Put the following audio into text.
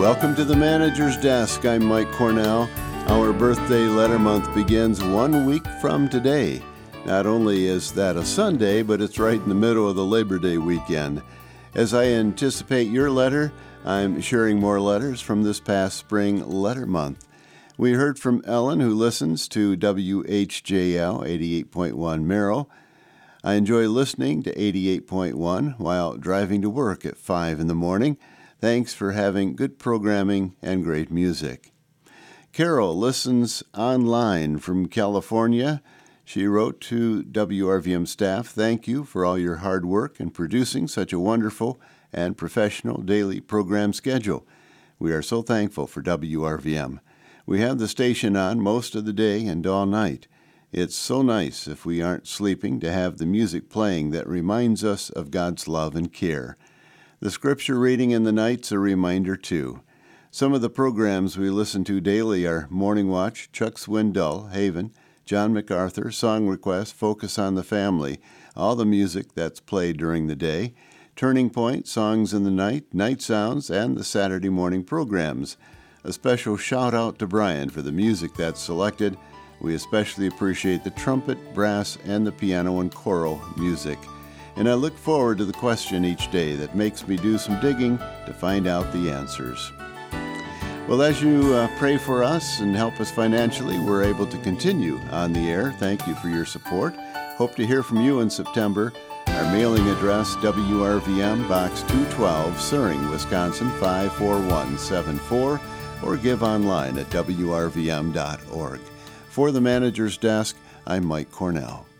Welcome to the Manager's Desk. I'm Mike Cornell. Our birthday letter month begins 1 week from today. Not only is that a Sunday, but it's right in the middle of the Labor Day weekend. As I anticipate your letter, I'm sharing more letters from this past spring letter month. We heard from Ellen, who listens to WHJL 88.1 Merrill. I enjoy listening to 88.1 while driving to work at 5 in the morning. Thanks for having good programming and great music. Carol listens online from California. She wrote to WRVM staff, "Thank you for all your hard work in producing such a wonderful and professional daily program schedule. We are so thankful for WRVM. We have the station on most of the day and all night. It's so nice if we aren't sleeping to have the music playing that reminds us of God's love and care. The scripture reading in the night's a reminder too. Some of the programs we listen to daily are Morning Watch, Chuck Swindoll, Haven, John MacArthur, Song Request, Focus on the Family, all the music that's played during the day, Turning Point, Songs in the Night, Night Sounds, and the Saturday morning programs. A special shout out to Brian for the music that's selected. We especially appreciate the trumpet, brass, and the piano and choral music. And I look forward to the question each day that makes me do some digging to find out the answers." Well, as you pray for us and help us financially, we're able to continue on the air. Thank you for your support. Hope to hear from you in September. Our mailing address, WRVM, Box 212, Suring, Wisconsin, 54174, or give online at WRVM.org. For the Manager's Desk, I'm Mike Cornell.